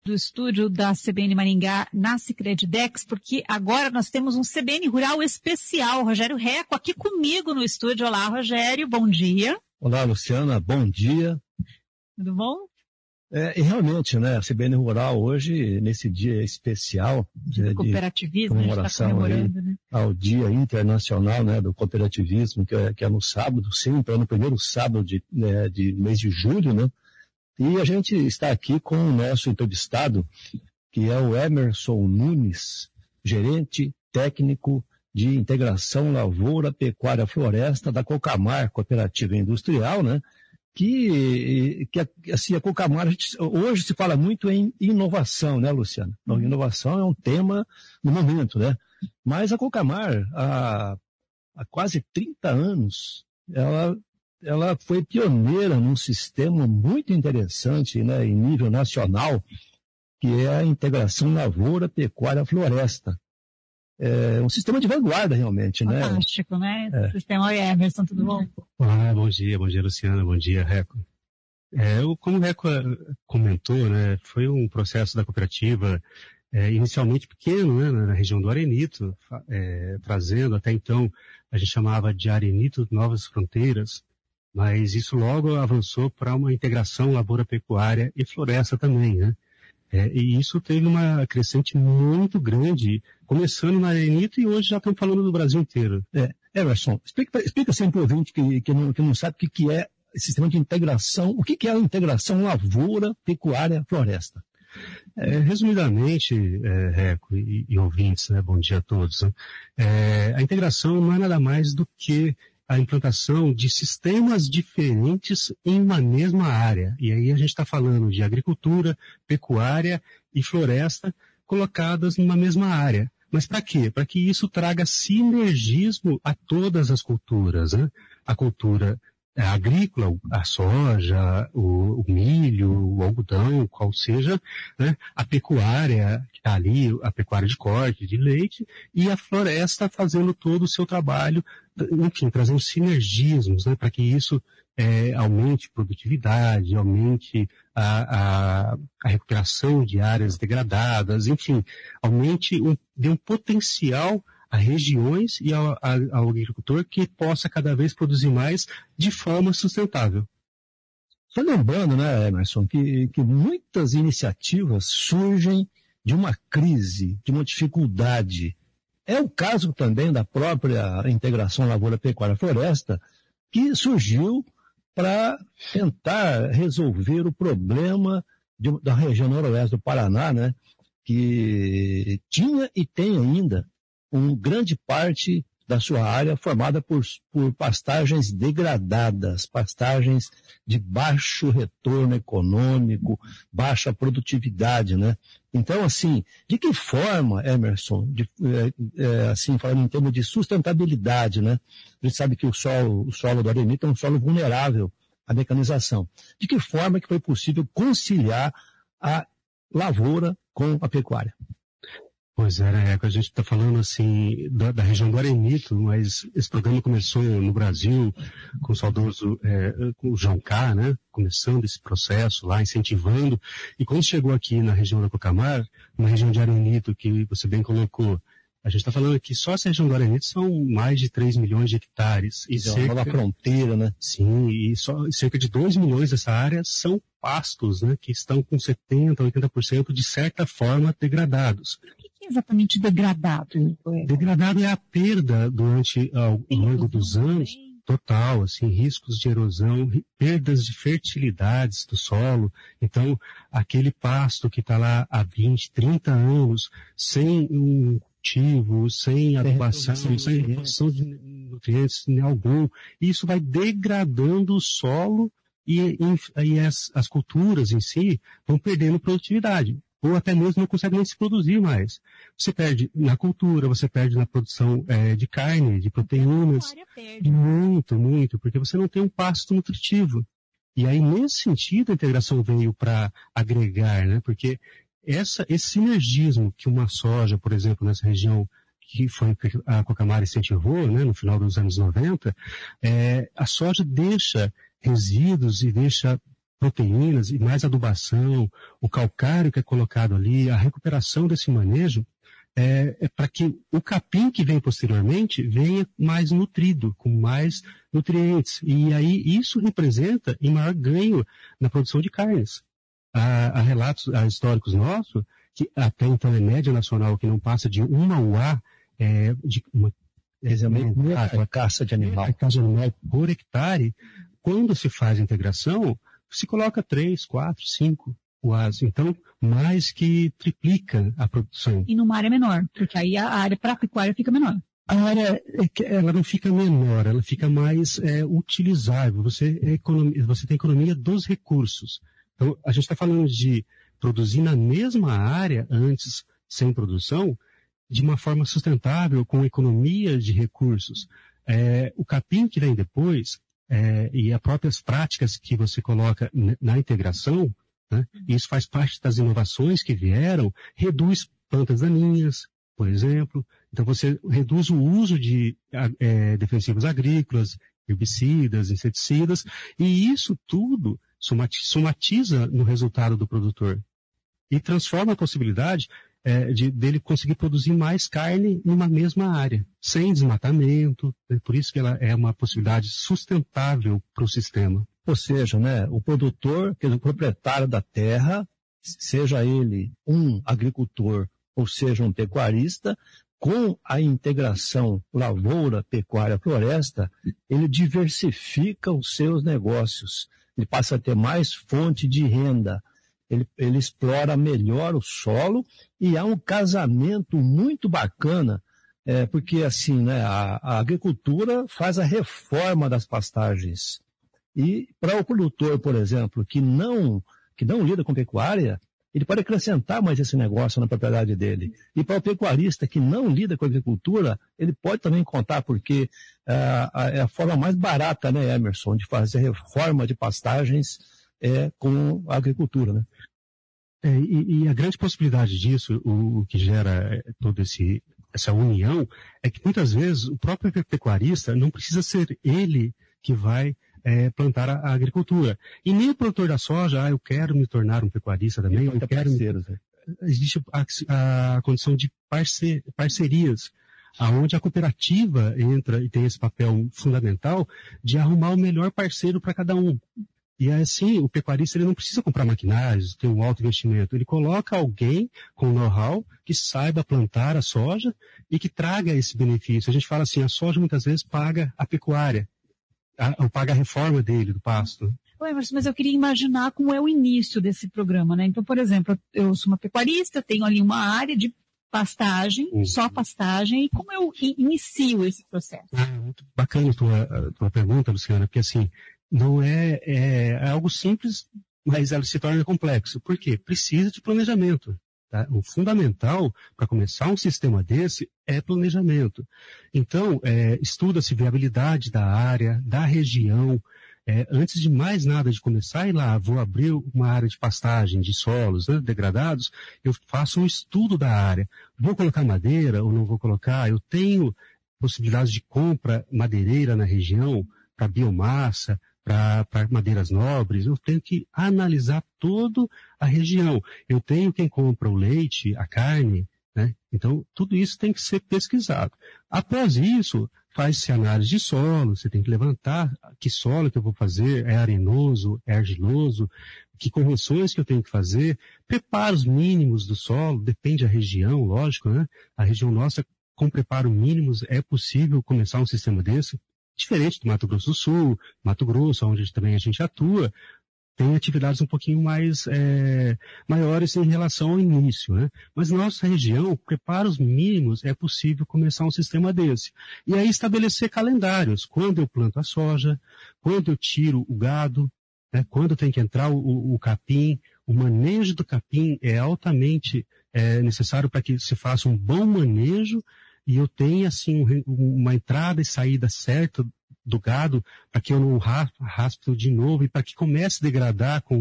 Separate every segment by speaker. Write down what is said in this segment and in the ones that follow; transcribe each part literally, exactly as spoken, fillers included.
Speaker 1: do estúdio da C B N Maringá na Sicredi-Dex, porque agora nós temos um C B N Rural especial. Rogério Recco aqui comigo no estúdio. Olá, Rogério, bom dia.
Speaker 2: Olá, Luciana, bom dia.
Speaker 1: Tudo bom?
Speaker 2: É, e realmente, né, a C B N Rural hoje, nesse dia especial de
Speaker 1: cooperativismo,
Speaker 2: de comemoração
Speaker 1: a gente tá comemorando,
Speaker 2: aí,
Speaker 1: né?
Speaker 2: ao Dia Internacional, né, do Cooperativismo, que é, que é no sábado, sempre, é no primeiro sábado de, né, de mês de julho, né? E a gente está aqui com o nosso entrevistado, que é o Emerson Nunes, gerente técnico de integração lavoura, pecuária, floresta da Cocamar, Cooperativa Industrial, né? Que, que assim, a Cocamar, a gente, hoje se fala muito em inovação, né, Luciana? Então, inovação é um tema no momento, né? Mas a Cocamar, há, há quase trinta anos, ela, ela foi pioneira num sistema muito interessante, né, em nível nacional, que é a integração lavoura, pecuária, floresta. É um sistema de vanguarda, realmente, né?
Speaker 1: Fantástico, né? É. Sistema. Oi, Emerson, tudo bom?
Speaker 3: Olá, bom dia, bom dia, Luciana, bom dia, Recco. É, eu, como o Recco comentou, né, foi um processo da cooperativa é, inicialmente pequeno, né, na região do Arenito, é, trazendo, até então, a gente chamava de Arenito Novas Fronteiras, mas isso logo avançou para uma integração lavoura-pecuária e floresta também, né? É, e isso teve uma crescente muito grande, começando na Arenito e hoje já estamos falando do Brasil inteiro.
Speaker 2: É, Emerson, explica, explica sempre para o ouvinte que, que, não, que não sabe o que, que é esse sistema de integração, o que, que é a integração lavoura, pecuária, floresta.
Speaker 3: É, resumidamente, é, Recco e, e ouvintes, né, bom dia a todos, né? É, a integração não é nada mais do que a implantação de sistemas diferentes em uma mesma área. E aí a gente está falando de agricultura, pecuária e floresta colocadas numa mesma área. Mas para quê? Para que isso traga sinergismo a todas as culturas, né? A cultura a agrícola, a soja, o, o milho, o algodão, qual seja, né? A pecuária, que está ali, a pecuária de corte, de leite, e a floresta fazendo todo o seu trabalho, enfim, trazendo sinergismos, né? Para que isso é, aumente produtividade, aumente a, a, a recuperação de áreas degradadas, enfim, aumente, um, dê um potencial a regiões e ao, ao agricultor que possa cada vez produzir mais de forma sustentável.
Speaker 2: Só lembrando, né, Emerson, que, que muitas iniciativas surgem de uma crise, de uma dificuldade. É o caso também da própria integração lavoura-pecuária-floresta, que surgiu para tentar resolver o problema de, da região noroeste do Paraná, né, que tinha e tem ainda uma grande parte da sua área formada por, por pastagens degradadas, pastagens de baixo retorno econômico, baixa produtividade, né? Então, assim, de que forma, Emerson, de, é, é, assim, falando em termos de sustentabilidade, né? A gente sabe que o solo, o solo do Arenito é um solo vulnerável à mecanização. De que forma que foi possível conciliar a lavoura com a pecuária?
Speaker 3: Pois é, né, a gente está falando assim da, da região do Arenito, mas esse programa começou no Brasil com o saudoso é, com o João K, né, começando esse processo lá, incentivando, e quando chegou aqui na região da Cocamar, na região de Arenito, que você bem colocou, a gente está falando aqui, só essa região do Arenito são mais de três milhões de hectares. E
Speaker 2: é
Speaker 3: cerca,
Speaker 2: uma fronteira, né?
Speaker 3: Sim, e só, cerca de dois milhões dessa área são pastos, né, que estão com setenta por cento, oitenta por cento de certa forma degradados.
Speaker 1: O que é exatamente degradado?
Speaker 3: Degradado é a perda durante ao longo dos anos, total, assim, riscos de erosão, perdas de fertilidades do solo. Então, aquele pasto que está lá há vinte, trinta anos, sem um cultivo, sem adubação, sem redução de nutrientes algum, isso vai degradando o solo e, e as, as culturas em si vão perdendo produtividade. Ou até mesmo não consegue nem se produzir mais. Você perde na cultura, você perde na produção é, de carne, de proteínas. Muito, muito, porque você não tem um pasto nutritivo. E aí, nesse sentido, a integração veio para agregar, né? Porque essa, esse sinergismo que uma soja, por exemplo, nessa região que foi a Cocamar incentivou, né, no final dos anos noventa, é, a soja deixa resíduos e deixa proteínas e mais adubação, o calcário que é colocado ali, a recuperação desse manejo, é, é para que o capim que vem posteriormente venha mais nutrido, com mais nutrientes. E aí isso representa em maior ganho na produção de carnes. Há, há relatos há históricos nossos, que até então é média nacional, que não passa de uma U A, é, de uma,
Speaker 2: é, uma caça de animal.
Speaker 3: caça de animal por hectare. Quando se faz a integração, se coloca três, quatro, cinco U As. Então, mais que triplica a produção.
Speaker 1: E numa área menor, porque aí a área para a pecuária fica menor.
Speaker 3: A área, ela não fica menor, ela fica mais é, utilizável. Você, é economia, você tem economia dos recursos. Então, a gente está falando de produzir na mesma área, antes sem produção, de uma forma sustentável, com economia de recursos. É, o capim que vem depois, é, e as próprias práticas que você coloca na integração, né, isso faz parte das inovações que vieram, reduz plantas daninhas, por exemplo. Então, você reduz o uso de é, defensivos agrícolas, herbicidas, inseticidas, e isso tudo somatiza no resultado do produtor e transforma a possibilidade é, de, dele conseguir produzir mais carne numa mesma área, sem desmatamento. Né? Por isso que ela é uma possibilidade sustentável para o sistema.
Speaker 2: Ou seja, né, o produtor, que é o proprietário da terra, seja ele um agricultor ou seja um pecuarista, com a integração lavoura, pecuária, floresta, ele diversifica os seus negócios. Ele passa a ter mais fonte de renda. Ele, ele explora melhor o solo e há um casamento muito bacana, é, porque assim, né, a, a agricultura faz a reforma das pastagens. E para o produtor, por exemplo, que não, que não lida com pecuária, ele pode acrescentar mais esse negócio na propriedade dele. E para o pecuarista que não lida com a agricultura, ele pode também contar, porque uh, é a forma mais barata, né, Emerson, de fazer reforma de pastagens é, com a agricultura, né?
Speaker 3: É, e, e a grande possibilidade disso, o, o que gera toda esse, essa união, é que muitas vezes o próprio pecuarista não precisa ser ele que vai É, plantar a, a agricultura. E nem o produtor da soja, ah, eu quero me tornar um pecuarista também, eu, eu quero...
Speaker 2: Parceiros, né?
Speaker 3: Existe a, a condição de parce, parcerias, aonde a cooperativa entra e tem esse papel fundamental de arrumar o melhor parceiro para cada um. E assim, o pecuarista ele não precisa comprar maquinários, ter um alto investimento. Ele coloca alguém com know-how que saiba plantar a soja e que traga esse benefício. A gente fala assim, a soja muitas vezes paga a pecuária, ou paga a reforma dele, do pasto.
Speaker 1: Ué, mas eu queria imaginar como é o início desse programa, né? Então, por exemplo, eu sou uma pecuarista, tenho ali uma área de pastagem, uhum. só pastagem, e como eu inicio esse processo?
Speaker 3: Ah, muito bacana a tua, a tua pergunta, Luciana, porque assim, não é, é, é algo simples, mas ela se torna complexo. Por quê? Precisa de planejamento. Tá? O fundamental para começar um sistema desse é planejamento. Então, é, estuda-se viabilidade da área, da região. É, antes de mais nada de começar, ir lá, vou abrir uma área de pastagem, de solos, né, degradados, eu faço um estudo da área. Vou colocar madeira ou não vou colocar? Eu tenho possibilidades de compra madeireira na região para biomassa, para madeiras nobres, eu tenho que analisar toda a região. Eu tenho quem compra o leite, a carne, né? Então, tudo isso tem que ser pesquisado. Após isso, faz-se análise de solo, você tem que levantar que solo que eu vou fazer, é arenoso, é argiloso, que correções que eu tenho que fazer, preparos mínimos do solo, depende da região, lógico, né? A região nossa, com preparo mínimos, é possível começar um sistema desse. Diferente do Mato Grosso do Sul, Mato Grosso, onde também a gente atua, tem atividades um pouquinho mais é, maiores em relação ao início, né? Mas na nossa região, preparos mínimos, é possível começar um sistema desse. E aí estabelecer calendários, quando eu planto a soja, quando eu tiro o gado, né? Quando tem que entrar o, o, o capim. O manejo do capim é altamente é, necessário para que se faça um bom manejo e eu tenha, assim, uma entrada e saída certa do gado, para que eu não raspe de novo e para que comece a degradar com,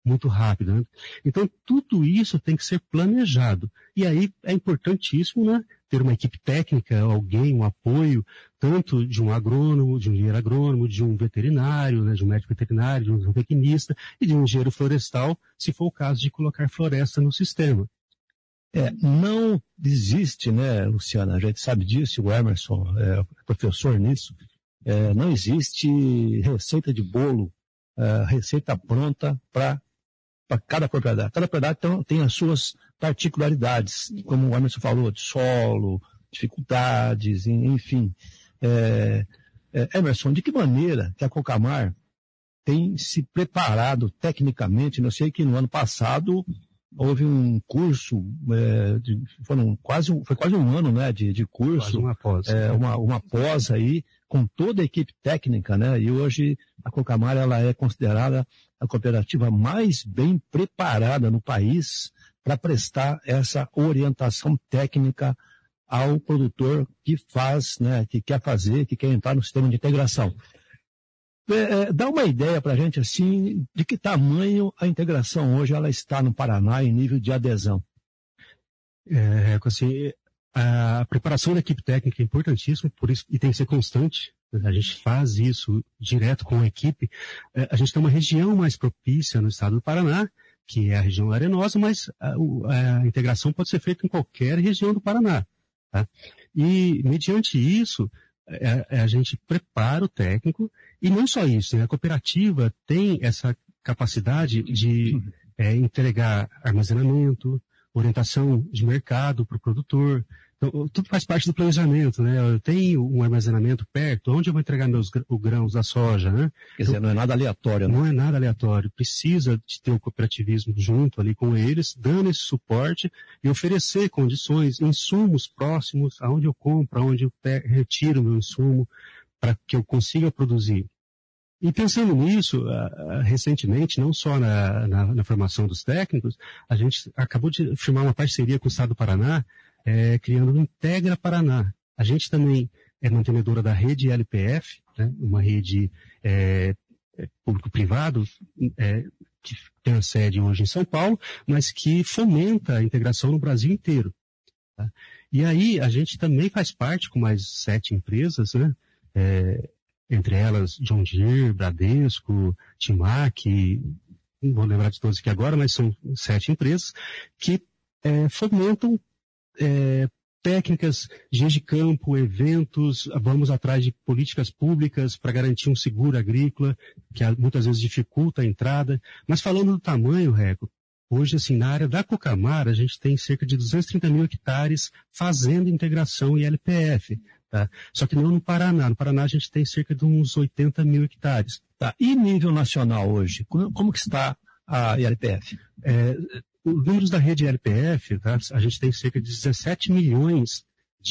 Speaker 3: muito rápida, né? Então, tudo isso tem que ser planejado. E aí é importantíssimo, né, ter uma equipe técnica, alguém, um apoio, tanto de um agrônomo, de um engenheiro agrônomo, de um veterinário, né, de um médico veterinário, de um zootecnista e de um engenheiro florestal, se for o caso de colocar floresta no sistema.
Speaker 2: É, não existe, né, Luciana, a gente sabe disso, o Emerson é professor nisso, é, não existe receita de bolo, é, receita pronta para cada propriedade. Cada propriedade tem, tem as suas particularidades, como o Emerson falou, de solo, dificuldades, enfim. É, é, Emerson, de que maneira que a Cocamar tem se preparado tecnicamente? Eu sei que no ano passado houve um curso, é, de, foram quase, foi quase um ano, né, de, de curso.
Speaker 3: Quase uma pós.
Speaker 2: É, uma, uma pós aí, com toda a equipe técnica, né, e hoje a Cocamar, ela é considerada a cooperativa mais bem preparada no país para prestar essa orientação técnica ao produtor que faz, né, que quer fazer, que quer entrar no sistema de integração. É, dá uma ideia para a gente, assim, de que tamanho a integração hoje ela está no Paraná em nível de adesão.
Speaker 3: É, assim, a preparação da equipe técnica é importantíssima, por isso, e tem que ser constante. A gente faz isso direto com a equipe. É, a gente tem uma região mais propícia no estado do Paraná, que é a região arenosa, mas a, a integração pode ser feita em qualquer região do Paraná. Tá? E, mediante isso, a, a gente prepara o técnico. E não só isso, né? A cooperativa tem essa capacidade de é, entregar armazenamento, orientação de mercado para o produtor. Então, tudo faz parte do planejamento, né? Eu tenho um armazenamento perto, onde eu vou entregar meus os grãos da soja, né?
Speaker 2: Quer dizer, não é nada aleatório, né?
Speaker 3: Não é nada aleatório. Precisa de ter o cooperativismo junto ali com eles, dando esse suporte e oferecer condições, insumos próximos, aonde eu compro, aonde eu retiro o meu insumo, para que eu consiga produzir. E pensando nisso, uh, recentemente, não só na, na, na formação dos técnicos, a gente acabou de firmar uma parceria com o Estado do Paraná, é, criando o Integra Paraná. A gente também é mantenedora da rede L P F, né, uma rede é, é, público-privado, é, que tem a sede hoje em São Paulo, mas que fomenta a integração no Brasil inteiro. Tá? E aí a gente também faz parte com mais sete empresas, né? É, entre elas John Deere, Bradesco, Timac, não vou lembrar de todos aqui agora, mas são sete empresas que é, fomentam é, técnicas, dias de campo, eventos, vamos atrás de políticas públicas para garantir um seguro agrícola, que muitas vezes dificulta a entrada. Mas falando do tamanho, Reco, hoje, assim, na área da Cocamar, a gente tem cerca de duzentos e trinta mil hectares fazendo integração e L P F. Tá? Só que não no Paraná. No Paraná a gente tem cerca de uns oitenta mil hectares.
Speaker 2: Tá. E nível nacional hoje? Como, como que está a L P F?
Speaker 3: É, os números da rede L P F, tá? A gente tem cerca de dezessete milhões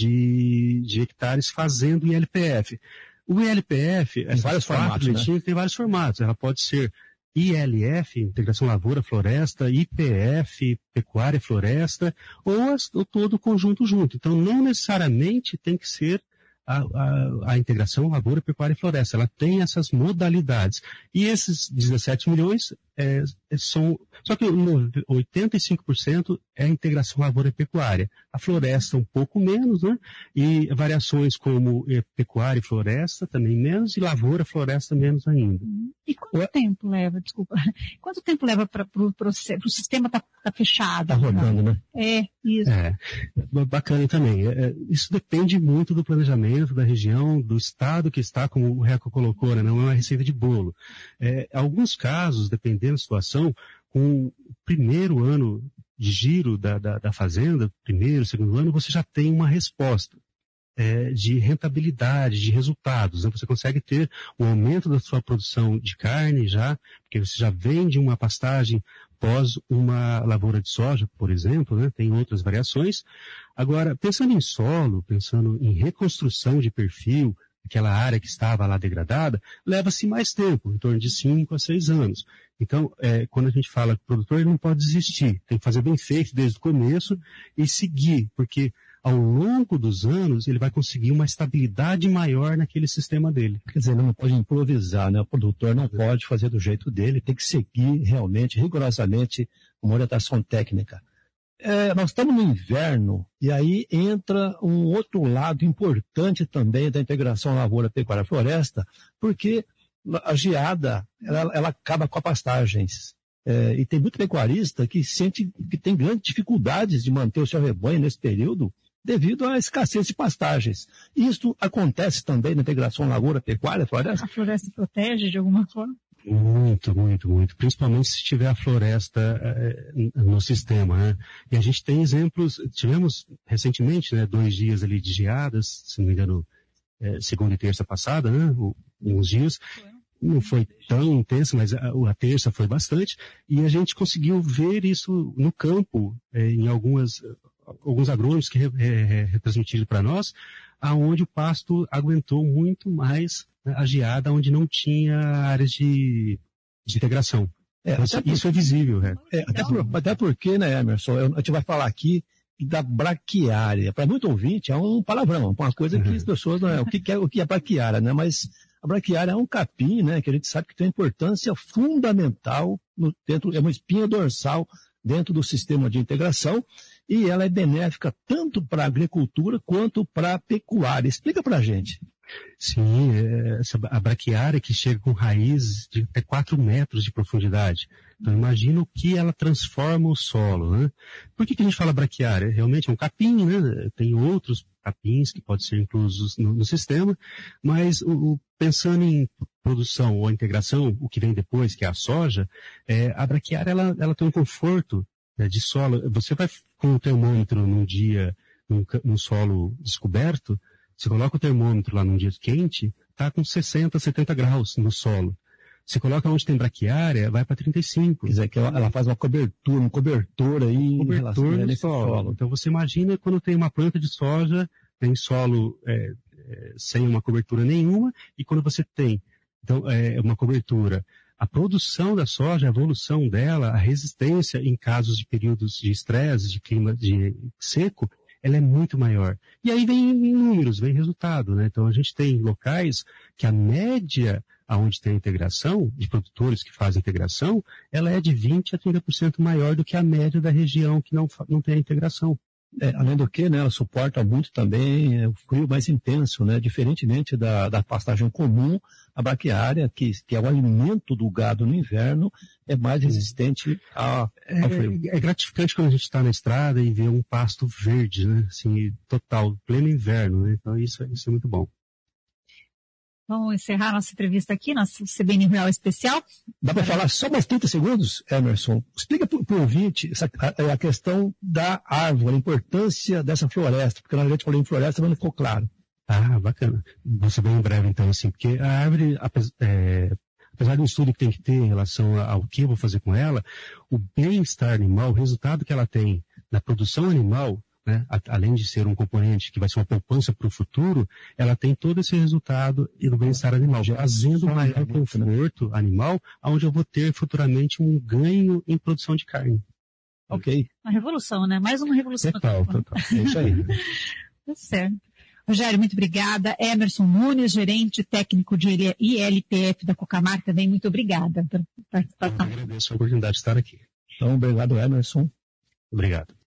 Speaker 3: de, de hectares fazendo I L P F. O I L P F,
Speaker 2: tem vários formatos, né?
Speaker 3: Tem vários formatos. Ela pode ser I L F, Integração Lavoura-Floresta, I P F, Pecuária e Floresta, ou, as, ou todo o conjunto junto. Então, não necessariamente tem que ser a, a, a integração Lavoura, Pecuária e Floresta. Ela tem essas modalidades. E esses dezessete milhões é, são... Só que oitenta e cinco por cento é a integração Lavoura e Pecuária. A Floresta um pouco menos, né? E variações como é, Pecuária e Floresta também menos, e Lavoura, Floresta menos ainda.
Speaker 1: E quanto Ué? tempo leva, desculpa, quanto tempo leva para o sistema estar tá, tá fechado?
Speaker 2: Está rodando, né?
Speaker 1: É, isso.
Speaker 3: É, bacana também. É, isso depende muito do planejamento da região, do estado que está, como o Reco colocou, né? Não é uma receita de bolo. É, alguns casos, dependendo da situação, com o primeiro ano de giro da, da, da fazenda, primeiro, segundo ano, você já tem uma resposta. É, de rentabilidade, de resultados, né? Você consegue ter um aumento da sua produção de carne já, porque você já vende uma pastagem pós uma lavoura de soja, por exemplo, né? Tem outras variações. Agora, pensando em solo, pensando em reconstrução de perfil, aquela área que estava lá degradada, leva-se mais tempo, em torno de cinco a seis anos. Então, é, quando a gente fala que o produtor ele não pode desistir, tem que fazer bem feito desde o começo e seguir, porque ao longo dos anos, ele vai conseguir uma estabilidade maior naquele sistema dele.
Speaker 2: Quer dizer, ele não pode improvisar, né? O produtor não pode fazer do jeito dele, tem que seguir realmente, rigorosamente, uma orientação técnica. É, nós estamos no inverno, e aí entra um outro lado importante também da integração lavoura-pecuária-floresta, porque a geada, ela, ela acaba com as pastagens. É, e tem muito pecuarista que sente que tem grandes dificuldades de manter o seu rebanho nesse período devido à escassez de pastagens. Isso acontece também na integração lavoura-pecuária-floresta?
Speaker 1: A floresta protege de alguma forma?
Speaker 3: Muito, muito, muito. Principalmente se tiver a floresta eh, no sistema, né? E a gente tem exemplos, tivemos recentemente, né, dois dias ali de geadas, se não me engano, eh, segunda e terça passada, né? Uns dias. Não foi tão intenso, mas a, a terça foi bastante. E a gente conseguiu ver isso no campo, eh, em algumas, alguns agrônomos que re, re, retransmitiram para nós, aonde o pasto aguentou muito mais a geada, onde não tinha áreas de, de integração. É, então, isso, isso é visível. Né?
Speaker 2: É, até, por, até porque, né, Emerson, a gente vai falar aqui da braquiária. Para muito ouvinte, é um palavrão, uma coisa que as pessoas não é. O que é, o que é braquiária, né? Mas a braquiária é um capim, né, que a gente sabe que tem importância fundamental no, dentro, é uma espinha dorsal dentro do sistema de integração, e ela é benéfica tanto para a agricultura quanto para a pecuária. Explica para a gente.
Speaker 3: Sim, essa, a braquiária que chega com raízes de até quatro metros de profundidade. Então imagina o que ela transforma o solo, né? Por que, que a gente fala braquiária? Realmente é um capim, né? Tem outros capins que podem ser inclusos no, no sistema, mas o, o, pensando em produção ou integração, o que vem depois, que é a soja, é, a braquiária ela, ela tem um conforto, né, de solo. Você vai com o termômetro num dia, num, num solo descoberto, você coloca o termômetro lá num dia quente, está com sessenta, setenta graus no solo. Você coloca onde tem braquiária, vai para trinta e cinco.
Speaker 2: Quer dizer, que ela, ela faz uma cobertura, um cobertor aí.
Speaker 3: Um cobertor no solo. solo. Então você imagina quando tem uma planta de soja, tem solo é, é, sem uma cobertura nenhuma, e quando você tem então, é, uma cobertura, a produção da soja, a evolução dela, a resistência em casos de períodos de estresse, de clima de seco, ela é muito maior. E aí vem em números, vem resultado, né? Então a gente tem locais que a média aonde tem a integração, de produtores que fazem integração, ela é de vinte a trinta por cento maior do que a média da região que não, não tem a integração.
Speaker 2: É, além do que, né, ela suporta muito também é, o frio mais intenso, né? Diferentemente da, da pastagem comum, a braquiária, que, que é o alimento do gado no inverno, é mais resistente a, ao frio.
Speaker 3: É, é gratificante quando a gente está na estrada e vê um pasto verde, né? Assim, total, pleno inverno, né? Então isso, isso é muito bom.
Speaker 1: Vamos encerrar nossa entrevista aqui, nosso C B N Rural especial.
Speaker 2: Dá para falar só mais trinta segundos, Emerson? Explica para o ouvinte essa, a, a questão da árvore, a importância dessa floresta, porque na gente falou em floresta, mas não ficou claro.
Speaker 3: Ah, bacana. Vou ser bem breve então, assim, porque a árvore, é, apesar do estudo que tem que ter em relação ao que eu vou fazer com ela, o bem-estar animal, o resultado que ela tem na produção animal, né, além de ser um componente que vai ser uma poupança para o futuro, ela tem todo esse resultado no bem-estar animal, trazendo um maior conforto animal, onde eu vou ter futuramente um ganho em produção de carne.
Speaker 2: Ok.
Speaker 1: Uma revolução, né? Mais uma revolução.
Speaker 2: Total, total. É isso aí.
Speaker 1: Tá certo. Rogério, muito obrigada. Emerson Nunes, gerente técnico de I L P F da Cocamar, também muito obrigada por participar.
Speaker 3: Eu agradeço a oportunidade de estar aqui.
Speaker 2: Então, obrigado, Emerson.
Speaker 3: Obrigado.